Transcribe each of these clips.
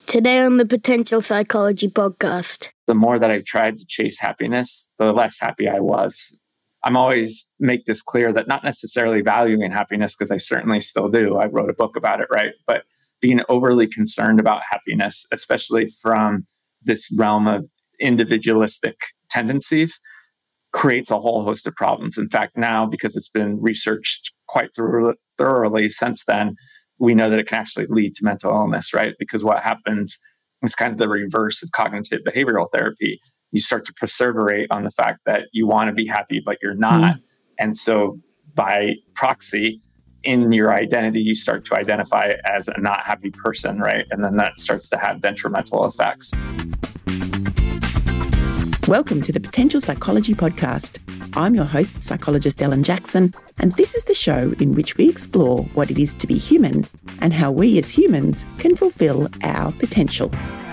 Today on the Potential Psychology Podcast. The more that I tried to chase happiness, the less happy I was. I'm always make this clear that not necessarily valuing happiness, because I certainly still do. I wrote a book about it, right? But being overly concerned about happiness, especially from this realm of individualistic tendencies, creates a whole host of problems. In fact, now, because it's been researched quite thoroughly since then, we know that it can actually lead to mental illness, right? Because what happens is kind of the reverse of cognitive behavioral therapy. You start to perseverate on the fact that you want to be happy, but you're not. And so by proxy, in your identity, you start to identify as a not happy person, right? And then that starts to have detrimental effects. Welcome to the Potential Psychology Podcast. I'm your host, psychologist Ellen Jackson, and this is the show in which we explore what it is to be human and how we as humans can fulfill our potential.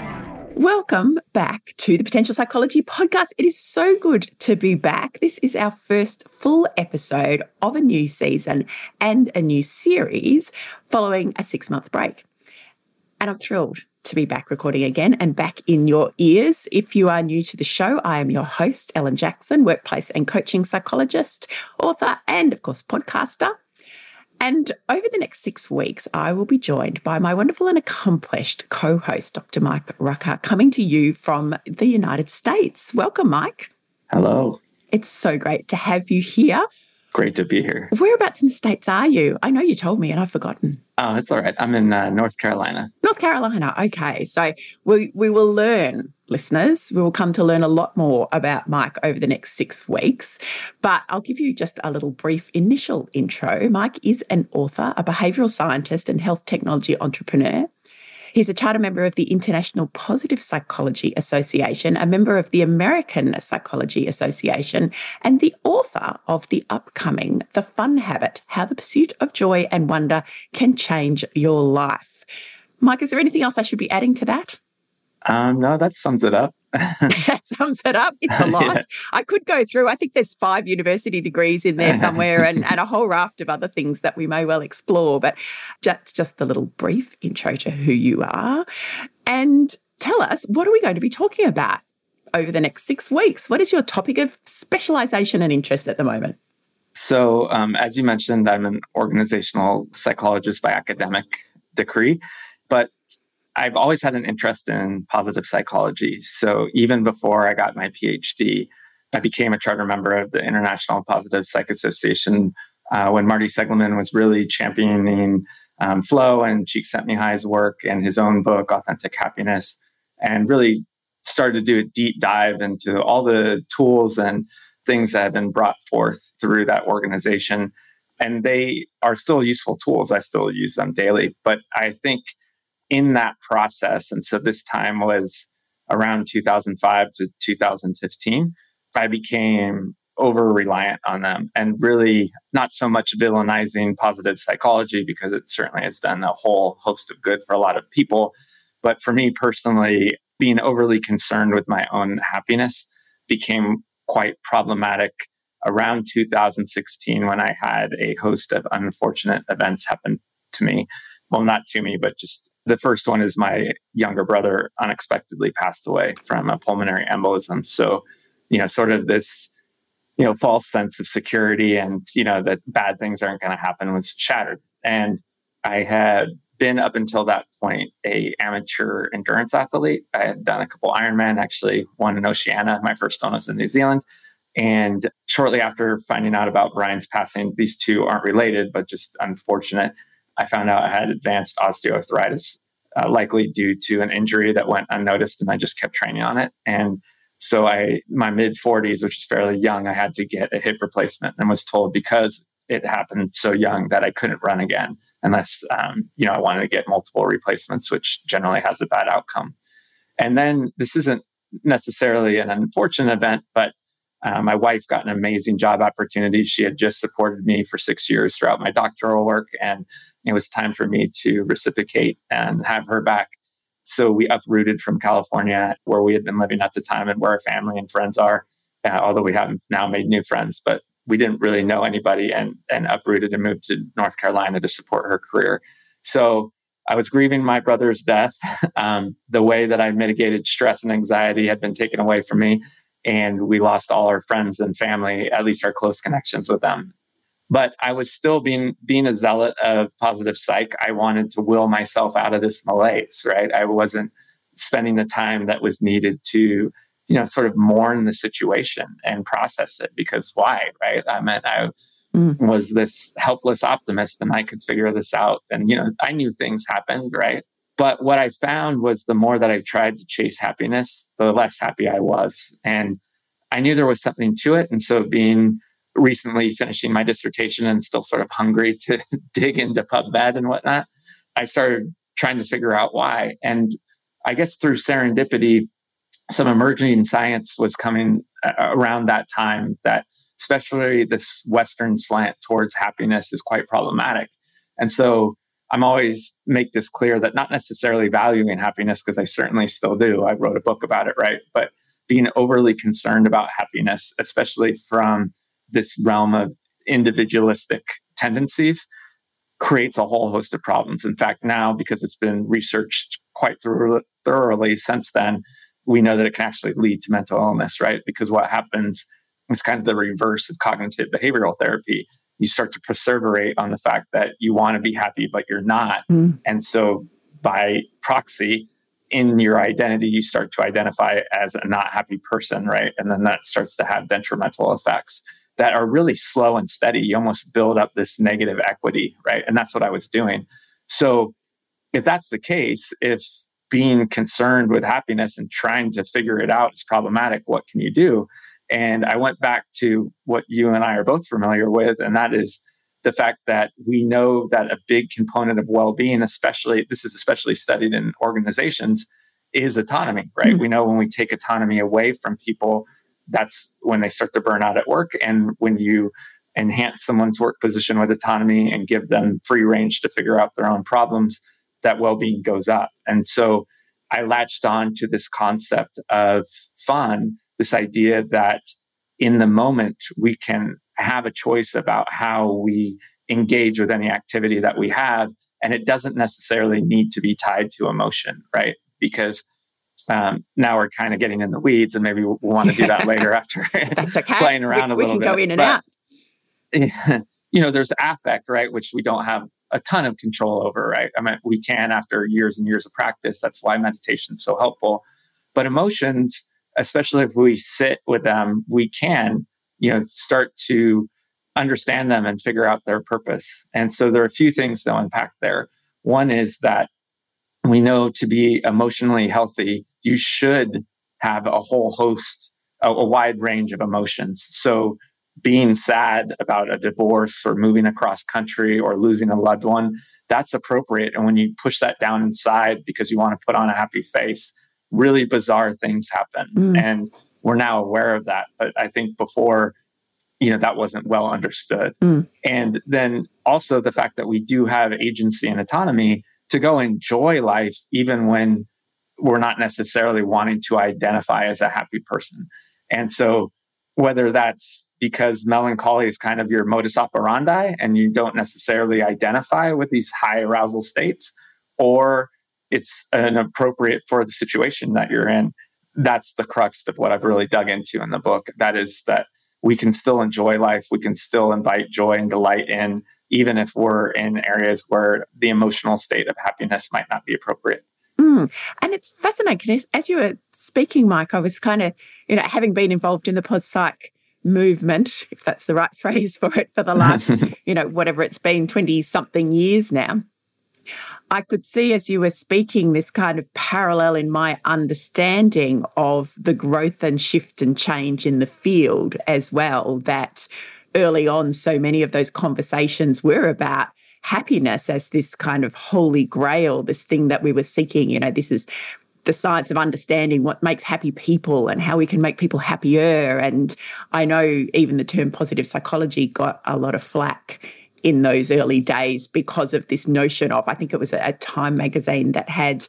Welcome back to the Potential Psychology Podcast. It is so good to be back. This is our first full episode of a new season and a new series following a 6-month break. And I'm thrilled to be back recording again and back in your ears. If you are new to the show, I am your host, Ellen Jackson, workplace and coaching psychologist, author, and of course, podcaster. And over the next 6 weeks, I will be joined by my wonderful and accomplished co-host, Dr. Mike Rucker, coming to you from the United States. Welcome, Mike. Hello. It's so great to have you here. Great to be here. Whereabouts in the States are you? I know you told me and I've forgotten. Oh, it's all right. I'm in North Carolina. North Carolina. Okay. So we will learn, listeners, we will come to learn a lot more about Mike over the next 6 weeks. But I'll give you just a little brief initial intro. Mike is an author, a behavioural scientist and health technology entrepreneur. He's a charter member of the International Positive Psychology Association, a member of the American Psychology Association, and the author of the upcoming The Fun Habit, How the Pursuit of Joy and Wonder Can Change Your Life. Mike, is there anything else I should be adding to that? No, that sums it up. That sums it up. It's a lot. Yeah. I could go through, I think there's 5 university degrees in there somewhere and a whole raft of other things that we may well explore. But that's just a little brief intro to who you are. And tell us, what are we going to be talking about over the next 6 weeks? What is your topic of specialization and interest at the moment? So, as you mentioned, I'm an organizational psychologist by academic degree, but I've always had an interest in positive psychology. So even before I got my PhD, I became a charter member of the International Positive Psych Association when Marty Seligman was really championing flow and Csikszentmihalyi's work and his own book, Authentic Happiness, and really started to do a deep dive into all the tools and things that have been brought forth through that organization. And they are still useful tools. I still use them daily. But I think in that process, and so this time was around 2005 to 2015, I became over-reliant on them and really not so much villainizing positive psychology, because it certainly has done a whole host of good for a lot of people. But for me personally, being overly concerned with my own happiness became quite problematic around 2016 when I had a host of unfortunate events happen to me. Well, not to me, but just the first one is my younger brother unexpectedly passed away from a pulmonary embolism. So, sort of this, false sense of security and, that bad things aren't going to happen was shattered. And I had been up until that point a amateur endurance athlete. I had done a couple Ironman, actually one in Oceania. My first one was in New Zealand. And shortly after finding out about Brian's passing, these two aren't related, but just unfortunate, I found out I had advanced osteoarthritis, likely due to an injury that went unnoticed, and I just kept training on it. And so my mid-40s, which is fairly young, I had to get a hip replacement and was told because it happened so young that I couldn't run again unless, I wanted to get multiple replacements, which generally has a bad outcome. And then this isn't necessarily an unfortunate event, but my wife got an amazing job opportunity. She had just supported me for 6 years throughout my doctoral work, and it was time for me to reciprocate and have her back. So we uprooted from California, where we had been living at the time and where our family and friends are, although we haven't now made new friends, but we didn't really know anybody, and uprooted and moved to North Carolina to support her career. So I was grieving my brother's death. The way that I mitigated stress and anxiety had been taken away from me. And we lost all our friends and family, at least our close connections with them. But I was still being a zealot of positive psych. I wanted to will myself out of this malaise, right? I wasn't spending the time that was needed to, sort of mourn the situation and process it, because why, right? I was this helpless optimist and I could figure this out. And, I knew things happened, right? But what I found was the more that I tried to chase happiness, the less happy I was. And I knew there was something to it. And so recently finishing my dissertation and still sort of hungry to dig into PubMed and whatnot, I started trying to figure out why. And I guess through serendipity, some emerging science was coming around that time that especially this Western slant towards happiness is quite problematic. And so I'm always make this clear that not necessarily valuing happiness, because I certainly still do. I wrote a book about it, right? But being overly concerned about happiness, especially from this realm of individualistic tendencies, creates a whole host of problems. In fact, now, because it's been researched quite thoroughly since then, we know that it can actually lead to mental illness, right? Because what happens is kind of the reverse of cognitive behavioral therapy. You start to perseverate on the fact that you want to be happy, but you're not. And so by proxy, in your identity, you start to identify as a not happy person, right? And then that starts to have detrimental effects that are really slow and steady. You almost build up this negative equity, right? And that's what I was doing. So if that's the case, if being concerned with happiness and trying to figure it out is problematic, what can you do? And I went back to what you and I are both familiar with, and that is the fact that we know that a big component of well-being, especially studied in organizations, is autonomy, right? We know when we take autonomy away from people, that's when they start to burn out at work. And when you enhance someone's work position with autonomy and give them free range to figure out their own problems, that well-being goes up. And so I latched on to this concept of fun, this idea that in the moment we can have a choice about how we engage with any activity that we have. And it doesn't necessarily need to be tied to emotion, right? Because now we're kind of getting in the weeds, and maybe we'll want to do that later after That's okay. playing around a little bit. We can go in and out. There's affect, right? Which we don't have a ton of control over, right? I mean, we can after years and years of practice. That's why meditation is so helpful. But emotions, especially if we sit with them, we can, start to understand them and figure out their purpose. And so there are a few things to unpack there. One is that we know to be emotionally healthy, you should have a whole host, a wide range of emotions. So being sad about a divorce or moving across country or losing a loved one, that's appropriate. And when you push that down inside because you want to put on a happy face, really bizarre things happen. And we're now aware of that. But I think before, that wasn't well understood. And then also the fact that we do have agency and autonomy to go enjoy life, even when we're not necessarily wanting to identify as a happy person. And so whether that's because melancholy is kind of your modus operandi and you don't necessarily identify with these high arousal states, or it's inappropriate for the situation that you're in, that's the crux of what I've really dug into in the book. That is that we can still enjoy life. We can still invite joy and delight in, even if we're in areas where the emotional state of happiness might not be appropriate. And it's fascinating. As you were speaking, Mike, I was kind of, having been involved in the pod psych movement, if that's the right phrase for it, for the last, whatever it's been, 20-something years now, I could see as you were speaking this kind of parallel in my understanding of the growth and shift and change in the field as well, that early on so many of those conversations were about happiness as this kind of holy grail, this thing that we were seeking. This is the science of understanding what makes happy people and how we can make people happier. And I know even the term positive psychology got a lot of flack in those early days because of this notion of, I think it was a Time magazine that had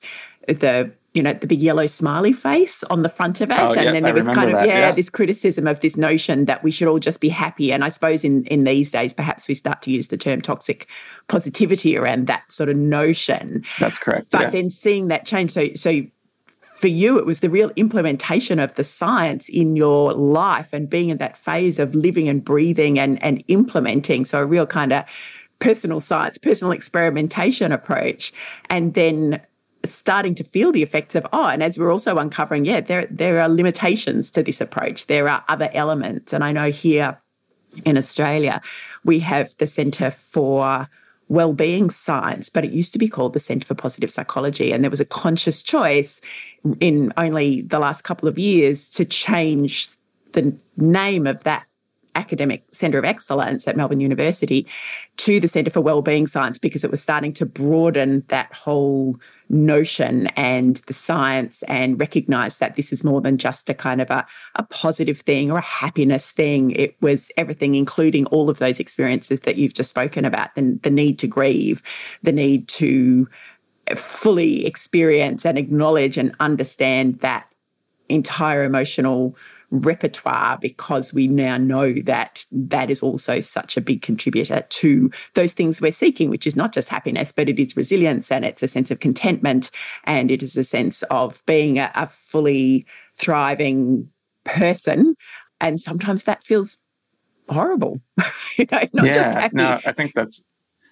the big yellow smiley face on the front of it. Oh, and then there was kind of, that, this criticism of this notion that we should all just be happy. And I suppose in these days, perhaps we start to use the term toxic positivity around that sort of notion. That's correct. But then seeing that change. So for you, it was the real implementation of the science in your life and being in that phase of living and breathing and implementing. So a real kind of personal science, personal experimentation approach. And then starting to feel the effects of, and as we're also uncovering, there are limitations to this approach. There are other elements. And I know here in Australia, we have the Centre for Wellbeing Science, but it used to be called the Centre for Positive Psychology. And there was a conscious choice in only the last couple of years to change the name of that academic centre of excellence at Melbourne University to the Centre for Wellbeing Science, because it was starting to broaden that whole notion and the science and recognise that this is more than just a kind of a positive thing or a happiness thing. It was everything, including all of those experiences that you've just spoken about, the need to grieve, the need to fully experience and acknowledge and understand that entire emotional repertoire, because we now know that that is also such a big contributor to those things we're seeking, which is not just happiness, but it is resilience, and it's a sense of contentment, and it is a sense of being a fully thriving person. And sometimes that feels horrible, not just happy. No, I think that's,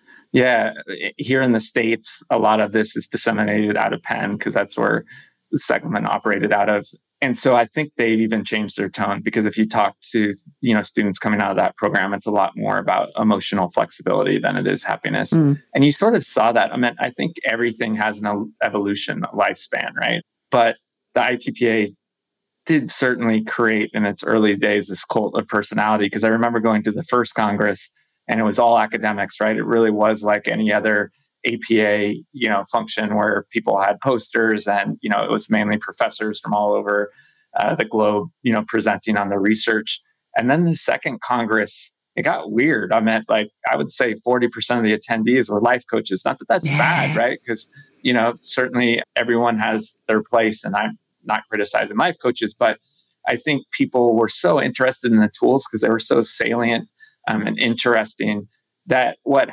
here in the States, a lot of this is disseminated out of Penn because that's where the Seligman operated out of. And so I think they've even changed their tone, because if you talk to, students coming out of that program, it's a lot more about emotional flexibility than it is happiness. And you sort of saw that. I think everything has an evolution, lifespan, right? But the IPPA did certainly create in its early days this cult of personality, because I remember going to the first Congress and it was all academics, right? It really was like any other APA, function where people had posters and, it was mainly professors from all over the globe, presenting on the research. And then the second Congress, it got weird. I would say 40% of the attendees were life coaches. Not that that's bad, right? Because, certainly everyone has their place, and I'm not criticizing life coaches, but I think people were so interested in the tools because they were so salient and interesting, that what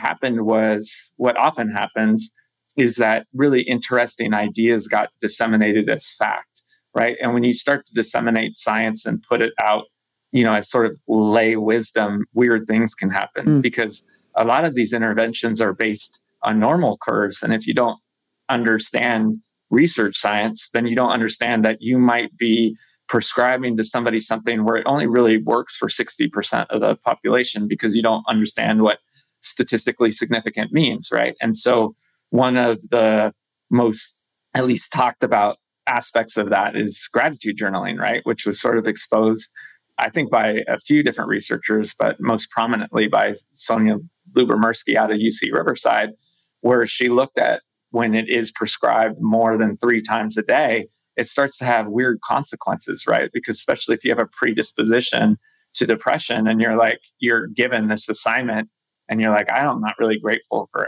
often happens is that really interesting ideas got disseminated as fact, right? And when you start to disseminate science and put it out, as sort of lay wisdom, weird things can happen, because a lot of these interventions are based on normal curves. And if you don't understand research science, then you don't understand that you might be prescribing to somebody something where it only really works for 60% of the population, because you don't understand what statistically significant means, right? And so one of the most, at least talked about aspects of that is gratitude journaling, right? Which was sort of exposed, I think, by a few different researchers, but most prominently by Sonia Lyubomirsky out of UC Riverside, where she looked at when it is prescribed more than 3 times a day, it starts to have weird consequences, right? Because especially if you have a predisposition to depression and you're given this assignment, and you're like, I'm not really grateful for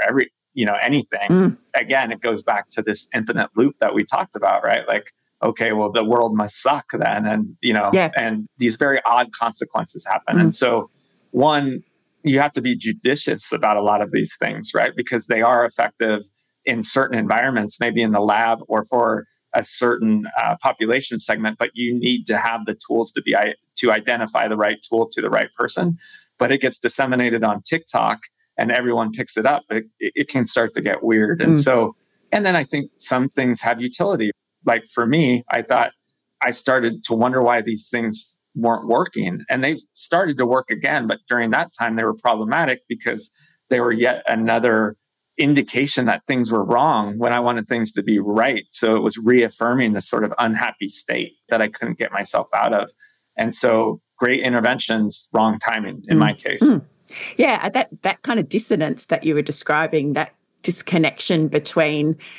anything. Again, it goes back to this infinite loop that we talked about, right? Like, okay, well, the world must suck then. And, and these very odd consequences happen. And so one, you have to be judicious about a lot of these things, right? Because they are effective in certain environments, maybe in the lab or for a certain population segment, but you need to have the tools to identify the right tool to the right person. But it gets disseminated on TikTok and everyone picks it up. It can start to get weird. And and then I think some things have utility. Like for me, I thought I started to wonder why these things weren't working, and they've started to work again. But during that time, they were problematic because they were yet another indication that things were wrong when I wanted things to be right. So it was reaffirming this sort of unhappy state that I couldn't get myself out of. And so great interventions, wrong timing in my case. Yeah, that kind of dissonance that you were describing, that disconnection between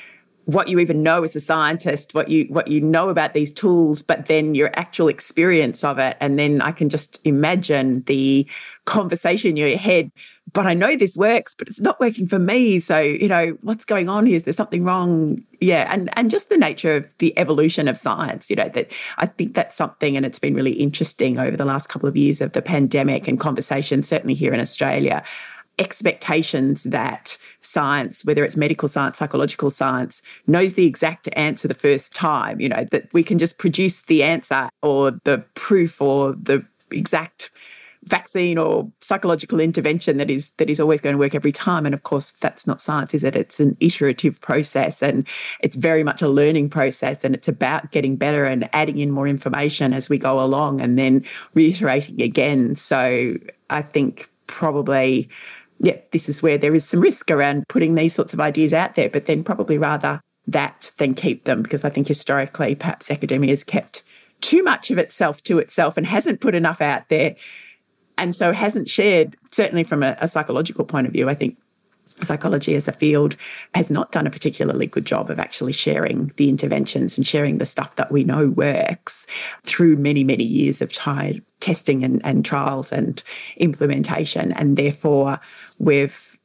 what you even know as a scientist, what you know about these tools, but then your actual experience of it. And then I can just imagine the conversation in your head, but I know this works, but it's not working for me. So, what's going on here? Is there something wrong? Yeah. And just the nature of the evolution of science, that I think that's something, and it's been really interesting over the last couple of years of the pandemic and conversation, certainly here in Australia, expectations that science, whether it's medical science, psychological science, knows the exact answer the first time, that we can just produce the answer or the proof or the exact vaccine or psychological intervention that is always going to work every time. And of course, that's not science, is it? It's an iterative process, and it's very much a learning process, and it's about getting better and adding in more information as we go along and then reiterating again. So I think probably, this is where there is some risk around putting these sorts of ideas out there, but then probably rather that than keep them, because I think historically perhaps academia has kept too much of itself to itself and hasn't put enough out there, and so hasn't shared, certainly from a psychological point of view. I think psychology as a field has not done a particularly good job of actually sharing the interventions and sharing the stuff that we know works through many, many years of testing and trials and implementation. And therefore, we've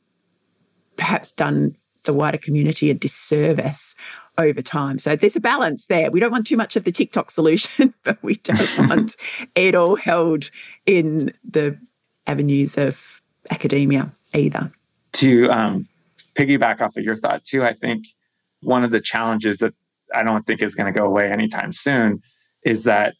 perhaps done the wider community a disservice over time. So there's a balance there. We don't want too much of the TikTok solution, but we don't want it all held in the avenues of academia either. To piggyback off of your thought too, I think one of the challenges that I don't think is going to go away anytime soon is that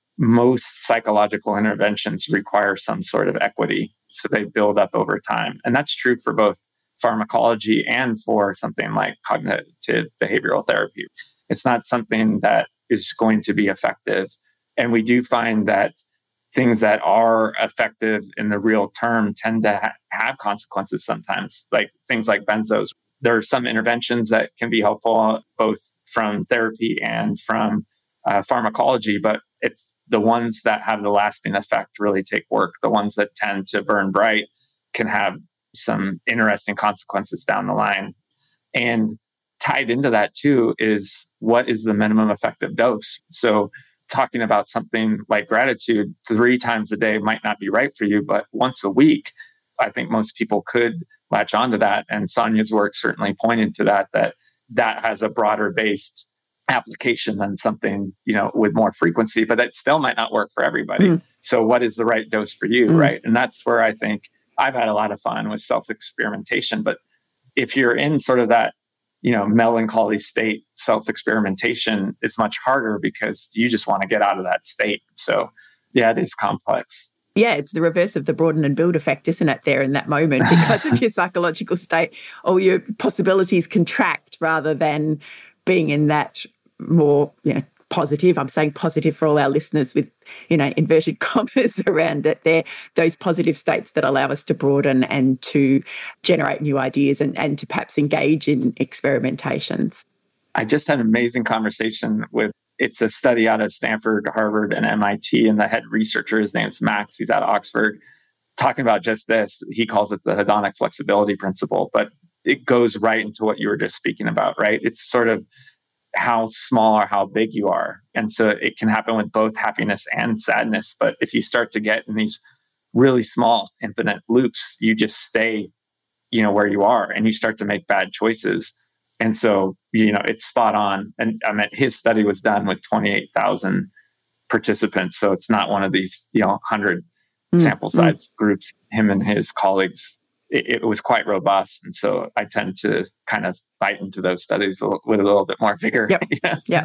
most psychological interventions require some sort of equity. So they build up over time. And that's true for both pharmacology and for something like cognitive behavioral therapy. It's not something that is going to be effective. And we do find that things that are effective in the real term tend to have consequences sometimes, like things like benzos. There are some interventions that can be helpful both from therapy and from pharmacology, but it's the ones that have the lasting effect really take work. The ones that tend to burn bright can have some interesting consequences down the line. And tied into that too is, what is the minimum effective dose? So talking about something like gratitude 3 times a day might not be right for you, but once a week, I think most people could latch onto that. And Sonia's work certainly pointed to that has a broader based application than something, with more frequency, but that still might not work for everybody. So what is the right dose for you, right? And that's where I think I've had a lot of fun with self-experimentation. But if you're in sort of that, melancholy state, self-experimentation is much harder because you just want to get out of that state. So yeah, it is complex. Yeah, it's the reverse of the broaden and build effect, isn't it, there in that moment? Because of your psychological state, all your possibilities contract rather than being in that more, positive. I'm saying positive for all our listeners with, inverted commas around it there. Those positive states that allow us to broaden and to generate new ideas and to perhaps engage in experimentations. I just had an amazing conversation it's a study out of Stanford, Harvard, and MIT, and the head researcher, his name's Max, he's out of Oxford, talking about just this. He calls it the hedonic flexibility principle, but it goes right into what you were just speaking about, right? It's sort of how small or how big you are. And so it can happen with both happiness and sadness. But if you start to get in these really small, infinite loops, you just stay, where you are, and you start to make bad choices. And so, it's spot on. And his study was done with 28,000 participants. So it's not one of these, 100 sample size groups. Him and his colleagues, it was quite robust. And so I tend to kind of bite into those studies with a little bit more vigor. Yep. Yeah.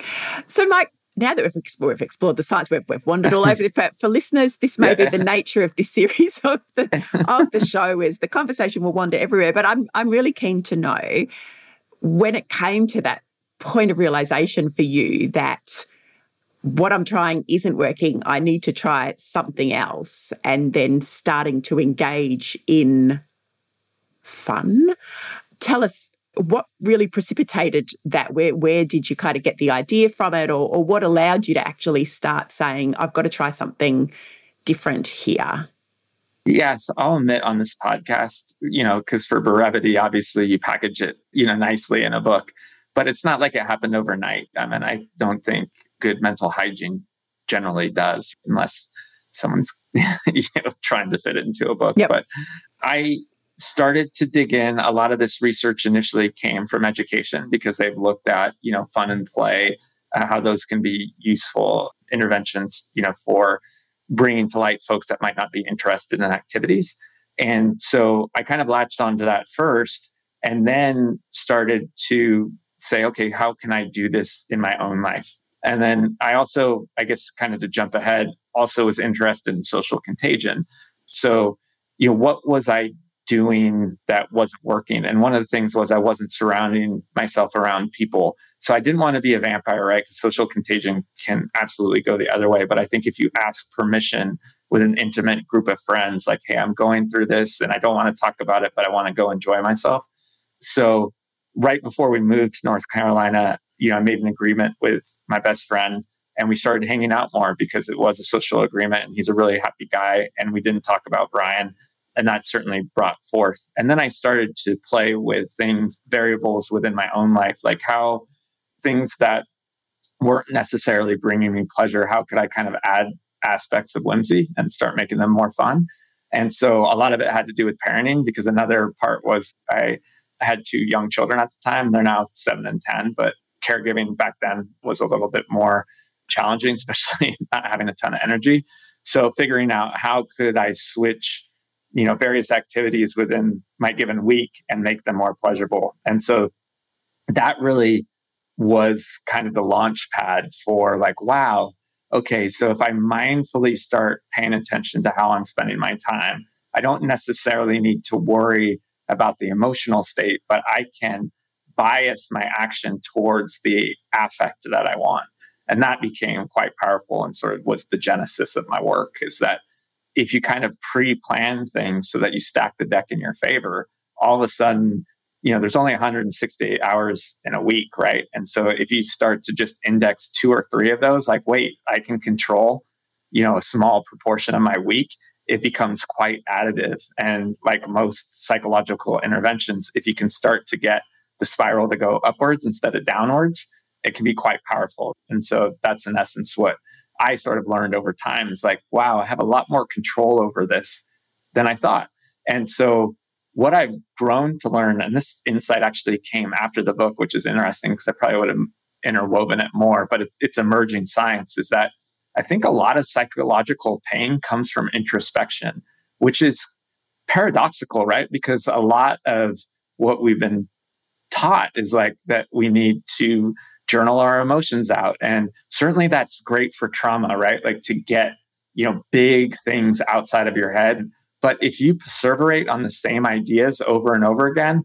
So Mike, now that we've explored the science, we've wandered all over. For listeners, this may be the nature of this series of the show, is the conversation will wander everywhere. But I'm really keen to know, when it came to that point of realization for you that what I'm trying isn't working, I need to try something else, and then starting to engage in fun. Tell us what really precipitated that. Where did you kind of get the idea from it, or what allowed you to actually start saying, I've got to try something different here? Yes, I'll admit on this podcast, because for brevity, obviously you package it, nicely in a book. But it's not like it happened overnight. I mean, I don't think good mental hygiene generally does, unless someone's trying to fit it into a book. Yep. But I started to dig in. A lot of this research initially came from education because they've looked at, fun and play, how those can be useful interventions, for bringing to light folks that might not be interested in activities. And so I kind of latched onto that first and then started to say, okay, how can I do this in my own life? And then I also, I guess, kind of to jump ahead, also was interested in social contagion. So, what was I doing that wasn't working? And one of the things was I wasn't surrounding myself around people. So I didn't want to be a vampire, right? Because social contagion can absolutely go the other way. But I think if you ask permission with an intimate group of friends, like, hey, I'm going through this and I don't want to talk about it, but I want to go enjoy myself. So right before we moved to North Carolina, I made an agreement with my best friend and we started hanging out more because it was a social agreement and he's a really happy guy. And we didn't talk about Brian. And that certainly brought forth. And then I started to play with variables within my own life, like how things that weren't necessarily bringing me pleasure, how could I kind of add aspects of whimsy and start making them more fun? And so a lot of it had to do with parenting, because another part was I had 2 young children at the time. They're now 7 and 10, but caregiving back then was a little bit more challenging, especially not having a ton of energy. So figuring out how could I switch various activities within my given week and make them more pleasurable. And so that really was kind of the launch pad for like, wow, okay, so if I mindfully start paying attention to how I'm spending my time, I don't necessarily need to worry about the emotional state, but I can bias my action towards the affect that I want. And that became quite powerful and sort of was the genesis of my work, is that if you kind of pre-plan things so that you stack the deck in your favor, all of a sudden, there's only 168 hours in a week, right? And so if you start to just index 2 or 3 of those, like, wait, I can control, a small proportion of my week, it becomes quite additive. And like most psychological interventions, if you can start to get the spiral to go upwards instead of downwards, it can be quite powerful. And so that's in essence what I sort of learned over time, is like, wow, I have a lot more control over this than I thought. And so what I've grown to learn, and this insight actually came after the book, which is interesting because I probably would have interwoven it more, but it's emerging science, is that I think a lot of psychological pain comes from introspection, which is paradoxical, right? Because a lot of what we've been taught is like that we need to journal our emotions out. And certainly that's great for trauma, right? Like to get, big things outside of your head. But if you perseverate on the same ideas over and over again,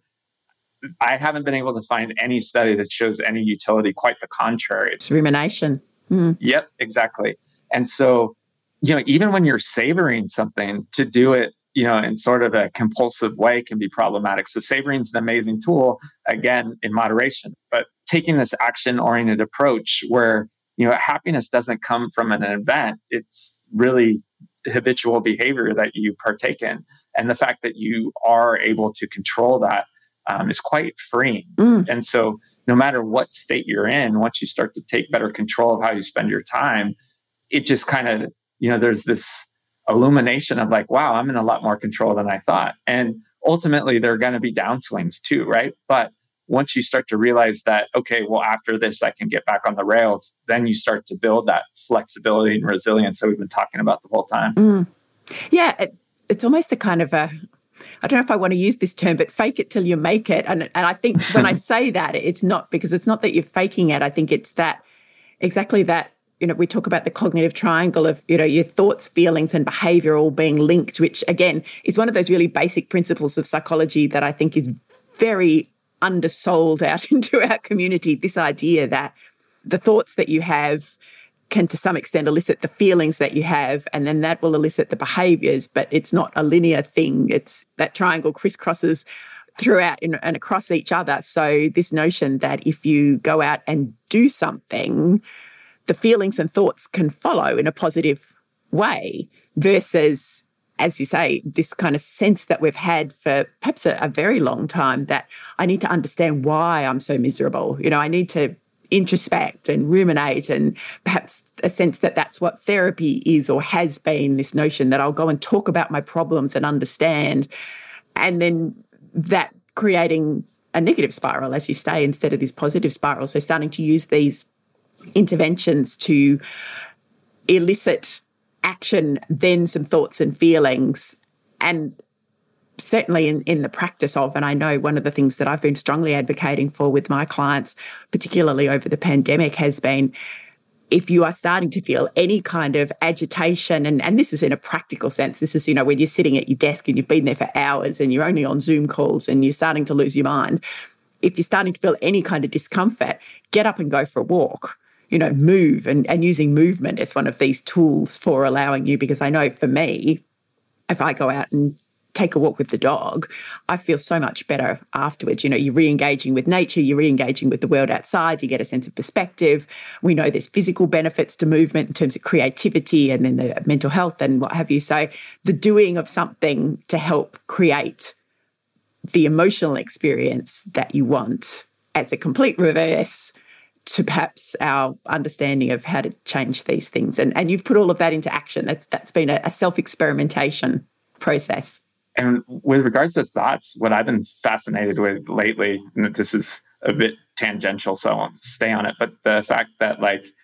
I haven't been able to find any study that shows any utility. Quite the contrary. It's rumination. Yep, exactly. And so, even when you're savoring something, to do it, in sort of a compulsive way can be problematic. So savoring is an amazing tool, again, in moderation. But taking this action-oriented approach where, happiness doesn't come from an event, it's really habitual behavior that you partake in. And the fact that you are able to control that is quite freeing. And so no matter what state you're in, once you start to take better control of how you spend your time, it just kind of, there's this illumination of like, wow, I'm in a lot more control than I thought. And ultimately, there are going to be downswings too, right? But once you start to realize that, okay, well, after this, I can get back on the rails, then you start to build that flexibility and resilience that we've been talking about the whole time. Yeah, it's almost a kind of I don't know if I want to use this term, but fake it till you make it. And I think when I say that, it's not that you're faking it. I think it's that exactly that, we talk about the cognitive triangle of, your thoughts, feelings, and behavior all being linked, which again is one of those really basic principles of psychology that I think is very undersold out into our community. This idea that the thoughts that you have can to some extent elicit the feelings that you have, and then that will elicit the behaviors, but it's not a linear thing. It's that triangle crisscrosses throughout and across each other. So this notion that if you go out and do something, the feelings and thoughts can follow in a positive way versus as you say, this kind of sense that we've had for perhaps a very long time that I need to understand why I'm so miserable. I need to introspect and ruminate, and perhaps a sense that that's what therapy is or has been, this notion that I'll go and talk about my problems and understand, and then that creating a negative spiral, as you say, instead of this positive spiral. So starting to use these interventions to elicit action, then some thoughts and feelings, and certainly in the practice of, and I know one of the things that I've been strongly advocating for with my clients, particularly over the pandemic, has been if you are starting to feel any kind of agitation, and this is in a practical sense, this is, when you're sitting at your desk and you've been there for hours and you're only on Zoom calls and you're starting to lose your mind, if you're starting to feel any kind of discomfort, get up and go for a walk. Move, and using movement as one of these tools for allowing you, because I know for me, if I go out and take a walk with the dog, I feel so much better afterwards. You're re-engaging with nature, you're re-engaging with the world outside, you get a sense of perspective. We know there's physical benefits to movement in terms of creativity and then the mental health and what have you. So the doing of something to help create the emotional experience that you want as a complete reverse to perhaps our understanding of how to change these things. And you've put all of that into action. That's been a self-experimentation process. And with regards to thoughts, what I've been fascinated with lately, and this is a bit tangential, so I won't stay on it, but the fact that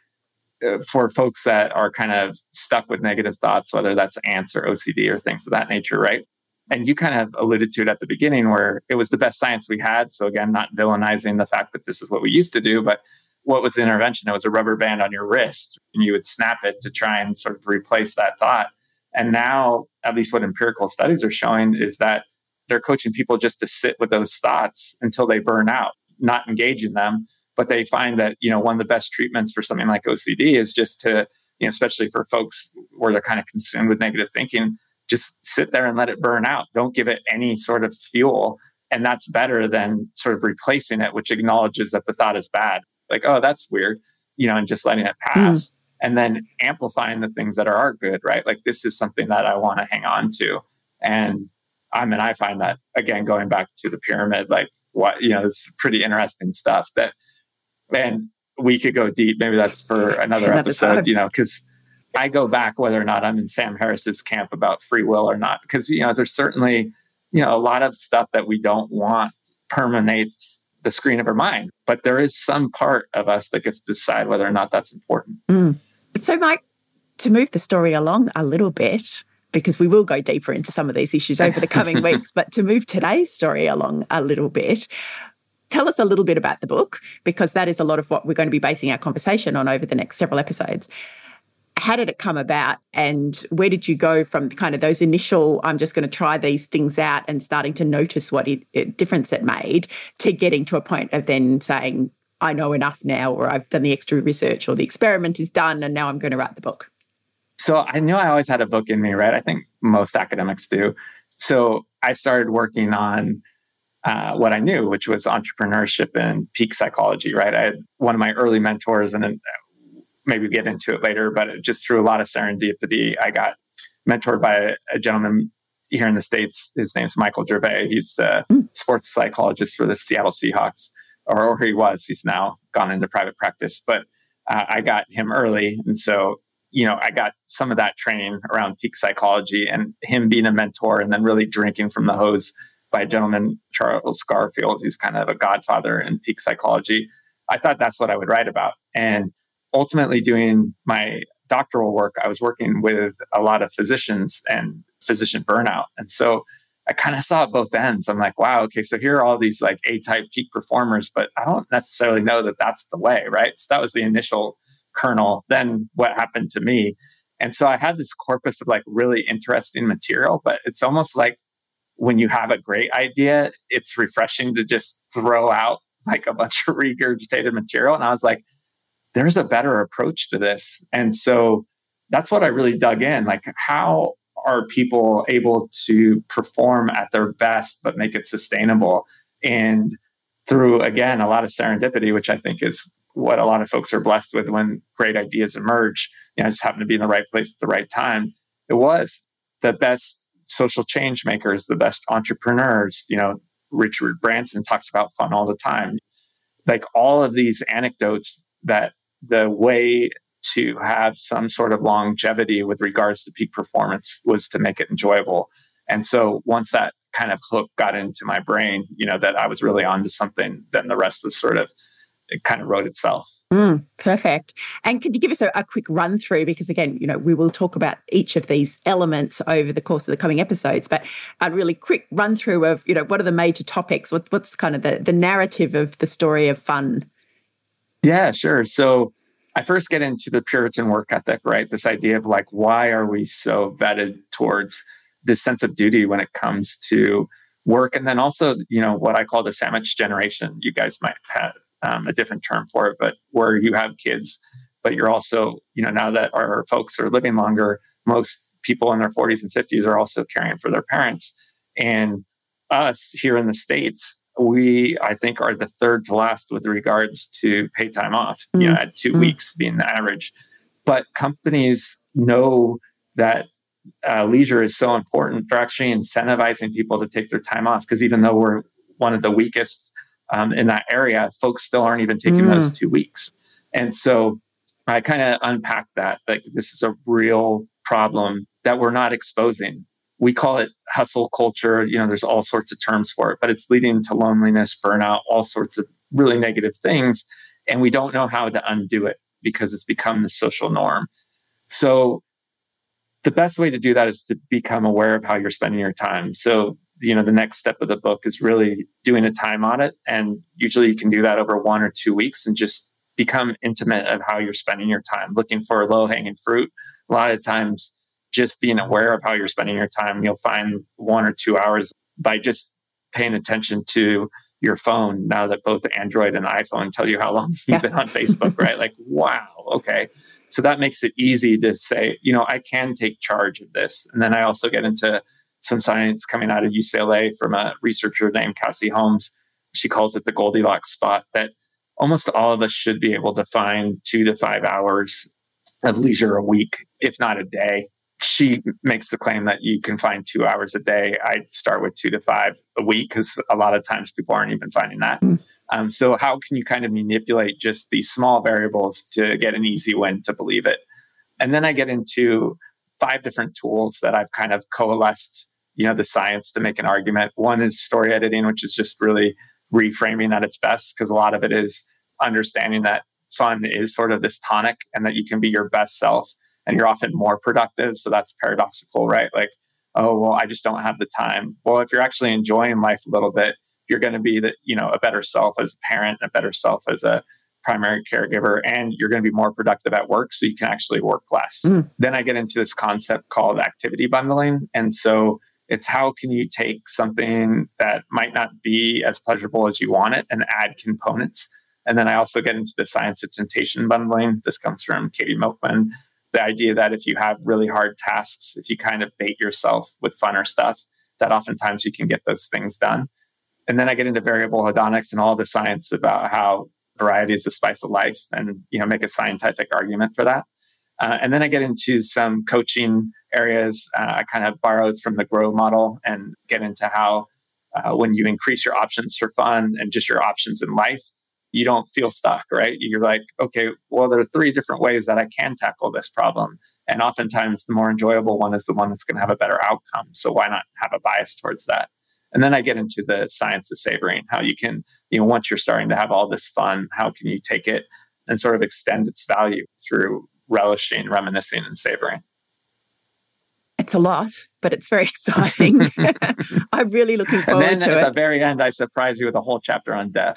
for folks that are kind of stuck with negative thoughts, whether that's ants or OCD or things of that nature, right? And you kind of alluded to it at the beginning where it was the best science we had. So again, not villainizing the fact that this is what we used to do, but what was the intervention? It was a rubber band on your wrist, and you would snap it to try and sort of replace that thought. And now, at least what empirical studies are showing is that they're coaching people just to sit with those thoughts until they burn out, not engage in them. But they find that, one of the best treatments for something like OCD is just to, especially for folks where they're kind of consumed with negative thinking, just sit there and let it burn out. Don't give it any sort of fuel. And that's better than sort of replacing it, which acknowledges that the thought is bad. Like, oh, that's weird, and just letting it pass. And then amplifying the things that are good, right? Like, this is something that I want to hang on to. And I find that, again, going back to the pyramid, it's pretty interesting stuff that, man, we could go deep. Maybe that's for another episode, because I go back whether or not I'm in Sam Harris's camp about free will or not. Because, there's certainly, a lot of stuff that we don't want permeates the screen of our mind. But there is some part of us that gets to decide whether or not that's important. So, Mike, to move the story along a little bit, because we will go deeper into some of these issues over the coming weeks, but to move today's story along a little bit, tell us a little bit about the book, because that is a lot of what we're going to be basing our conversation on over the next several episodes. How did it come about, and where did you go from kind of those initial, I'm just going to try these things out and starting to notice what difference it made, to getting to a point of then saying, I know enough now, or I've done the extra research, or the experiment is done and now I'm going to write the book? So I knew I always had a book in me, right? I think most academics do. So I started working on what I knew, which was entrepreneurship and peak psychology, right? I had one of my early mentors, and maybe get into it later, but just through a lot of serendipity, I got mentored by a gentleman here in the States. His name's Michael Gervais. He's a sports psychologist for the Seattle Seahawks, or he was. He's now gone into private practice, but I got him early. And so, I got some of that training around peak psychology, and him being a mentor, and then really drinking from the hose by a gentleman, Charles Garfield, who's kind of a godfather in peak psychology. I thought that's what I would write about. And ultimately, doing my doctoral work, I was working with a lot of physicians and physician burnout. And so I kind of saw both ends. I'm like, wow, okay, so here are all these like A-type peak performers, but I don't necessarily know that that's the way, right? So that was the initial kernel. Then what happened to me? And so I had this corpus of like really interesting material, but it's almost like when you have a great idea, it's refreshing to just throw out like a bunch of regurgitated material. And I was like, there's a better approach to this. And so that's what I really dug in. Like, how are people able to perform at their best, but make it sustainable? And through, again, a lot of serendipity, which I think is what a lot of folks are blessed with when great ideas emerge. I just happen to be in the right place at the right time. It was. the best social change makers, the best entrepreneurs. Richard Branson talks about fun all the time. Like all of these anecdotes that the way to have some sort of longevity with regards to peak performance was to make it enjoyable. And so once that kind of hook got into my brain, that I was really onto something, then the rest was it kind of wrote itself. Perfect. And could you give us a quick run through? Because again, we will talk about each of these elements over the course of the coming episodes, but a really quick run through of, what are the major topics? What's kind of the narrative of the story of fun? Yeah, sure. So I first get into the Puritan work ethic, right? This idea of like, why are we so vetted towards this sense of duty when it comes to work? And then also, what I call the sandwich generation. You guys might have a different term for it, but where you have kids, but you're also, now that our folks are living longer, most people in their 40s and 50s are also caring for their parents. And us here in the States, we, I think, are the third to last with regards to pay time off, at 2 weeks being the average. But companies know that leisure is so important. They're actually incentivizing people to take their time off, because even though we're one of the weakest in that area, folks still aren't even taking those 2 weeks. And so I kind of unpack that. Like, this is a real problem that we're not exposing. We call it hustle culture. There's all sorts of terms for it, but it's leading to loneliness, burnout, all sorts of really negative things. And we don't know how to undo it because it's become the social norm. So the best way to do that is to become aware of how you're spending your time. So, the next step of the book is really doing a time audit. And usually you can do that over 1 or 2 weeks and just become intimate of how you're spending your time, looking for low-hanging fruit. A lot of times, just being aware of how you're spending your time, you'll find 1 or 2 hours by just paying attention to your phone. Now that both Android and iPhone tell you how long you've been on Facebook, right? Like, wow, okay. So that makes it easy to say, I can take charge of this. And then I also get into some science coming out of UCLA from a researcher named Cassie Holmes. She calls it the Goldilocks spot, that almost all of us should be able to find 2 to 5 hours of leisure a week, if not a day. She makes the claim that you can find 2 hours a day. I'd start with 2 to 5 a week, because a lot of times people aren't even finding that. So how can you kind of manipulate just these small variables to get an easy win to believe it? And then I get into 5 different tools that I've kind of coalesced, the science to make an argument. One is story editing, which is just really reframing at its best, because a lot of it is understanding that fun is sort of this tonic and that you can be your best self and you're often more productive. So that's paradoxical, right? Like, oh, well, I just don't have the time. Well, if you're actually enjoying life a little bit, you're going to be a better self as a parent, a better self as a primary caregiver, and you're going to be more productive at work, so you can actually work less. Then I get into this concept called activity bundling. And so it's how can you take something that might not be as pleasurable as you want it and add components. And then I also get into the science of temptation bundling. This comes from Katie Milkman. The idea that if you have really hard tasks, if you kind of bait yourself with funner stuff, that oftentimes you can get those things done. And then I get into variable hedonics and all the science about how variety is the spice of life, and make a scientific argument for that. And then I get into some coaching areas. I kind of borrowed from the GROW model and get into how when you increase your options for fun and just your options in life, you don't feel stuck, right? You're like, okay, well, there are 3 different ways that I can tackle this problem. And oftentimes the more enjoyable one is the one that's going to have a better outcome. So why not have a bias towards that? And then I get into the science of savoring, how you can, once you're starting to have all this fun, how can you take it and sort of extend its value through relishing, reminiscing, and savoring? It's a lot, but it's very exciting. I'm really looking forward to it. And then at the very end, I surprise you with a whole chapter on death.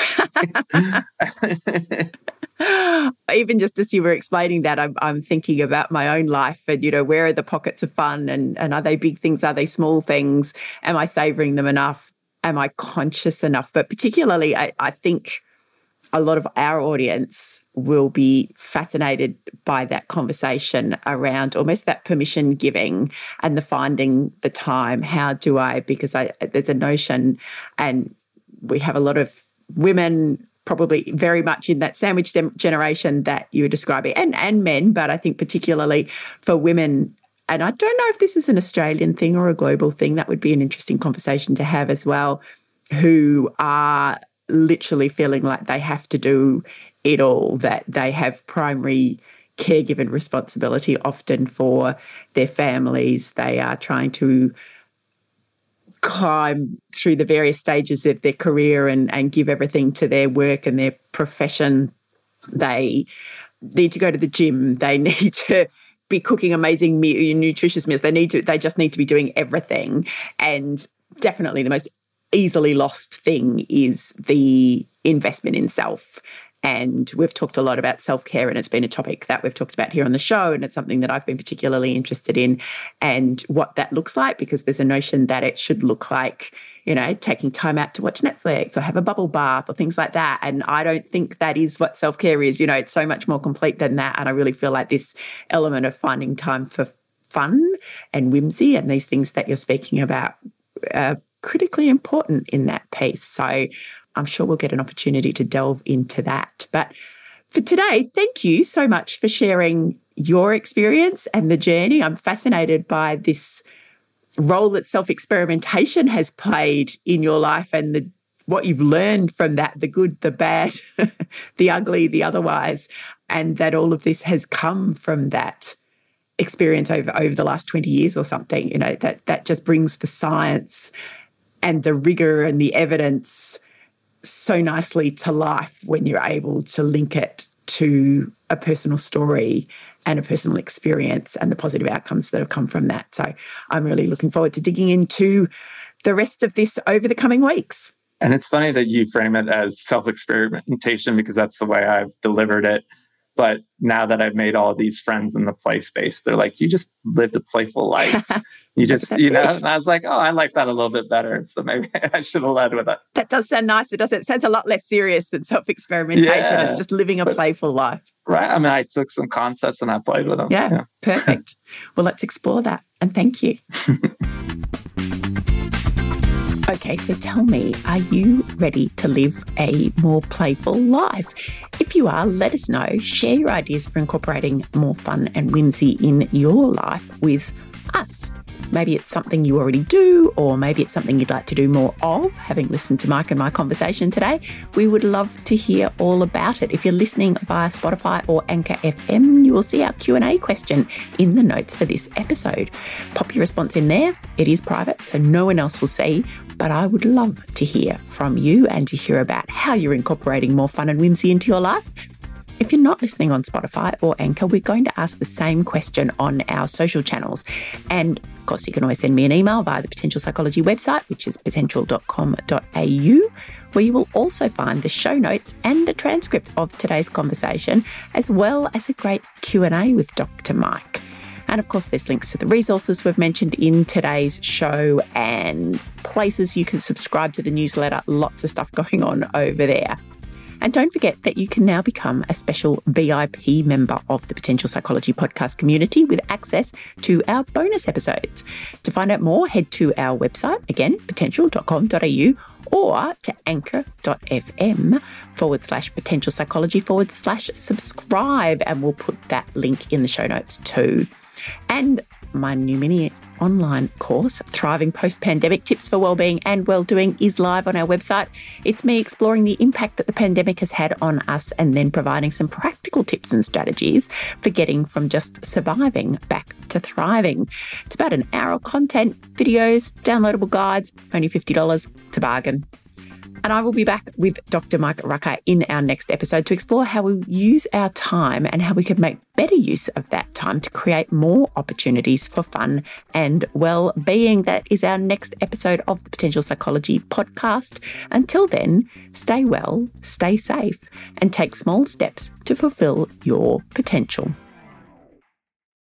Even just as you were explaining that, I'm thinking about my own life and, where are the pockets of fun and are they big things? Are they small things? Am I savoring them enough? Am I conscious enough? But particularly, I think a lot of our audience will be fascinated by that conversation around almost that permission giving and the finding the time. How do I, because there's a notion, and we have a lot of women probably very much in that sandwich generation that you were describing, and men, but I think particularly for women and I don't know if this is an Australian thing or a global thing, that would be an interesting conversation to have as well, who are literally feeling like they have to do it all, that they have primary caregiver responsibility often for their families. They are trying to climb through the various stages of their career and give everything to their work and their profession. They need to go to the gym. They need to be cooking amazing nutritious meals. They just need to be doing everything. And definitely the most easily lost thing is the investment in self. And we've talked a lot about self-care, and it's been a topic that we've talked about here on the show, and it's something that I've been particularly interested in and what that looks like, because there's a notion that it should look like, you know, taking time out to watch Netflix or have a bubble bath or things like that. And I don't think that is what self-care is. You know, it's so much more complete than that. And I really feel like this element of finding time for fun and whimsy and these things that you're speaking about are critically important in that piece. So I'm sure we'll get an opportunity to delve into that. But for today, thank you so much for sharing your experience and the journey. I'm fascinated by this role that self-experimentation has played in your life and what you've learned from that, the good, the bad, the ugly, the otherwise, and that all of this has come from that experience over the last 20 years or something. You know, that just brings the science and the rigor and the evidence so nicely to life when you're able to link it to a personal story and a personal experience and the positive outcomes that have come from that. So I'm really looking forward to digging into the rest of this over the coming weeks. And it's funny that you frame it as self-experimentation, because that's the way I've delivered it. But now that I've made all these friends in the play space, they're like, you just lived a playful life. You just, you know, and I was like, oh, I like that a little bit better. So maybe I should have led with it. That does sound nice. It does. It sounds a lot less serious than self-experimentation. Yeah, it's just living a playful life. Right. I mean, I took some concepts and I played with them. Yeah. Perfect. Well, let's explore that. And thank you. Okay, so tell me, are you ready to live a more playful life? If you are, let us know. Share your ideas for incorporating more fun and whimsy in your life with us. Maybe it's something you already do, or maybe it's something you'd like to do more of. Having listened to Mike and my conversation today, we would love to hear all about it. If you're listening via Spotify or Anchor FM, you will see our Q&A question in the notes for this episode. Pop your response in there. It is private, so no one else will see, but I would love to hear from you and to hear about how you're incorporating more fun and whimsy into your life. If you're not listening on Spotify or Anchor, we're going to ask the same question on our social channels. And of course, you can always send me an email via the Potential Psychology website, which is potential.com.au, where you will also find the show notes and a transcript of today's conversation, as well as a great Q&A with Dr. Mike. And of course, there's links to the resources we've mentioned in today's show and places you can subscribe to the newsletter. Lots of stuff going on over there. And don't forget that you can now become a special VIP member of the Potential Psychology podcast community with access to our bonus episodes. To find out more, head to our website, again, potential.com.au, or to anchor.fm/potential psychology/subscribe. And we'll put that link in the show notes too. And my new mini online course, Thriving Post-Pandemic Tips for Wellbeing and Welldoing, is live on our website. It's me exploring the impact that the pandemic has had on us and then providing some practical tips and strategies for getting from just surviving back to thriving. It's about an hour of content, videos, downloadable guides, only $50. It's a bargain. And I will be back with Dr. Mike Rucker in our next episode to explore how we use our time and how we could make better use of that time to create more opportunities for fun and well-being. That is our next episode of the Potential Psychology podcast. Until then, stay well, stay safe, and take small steps to fulfill your potential.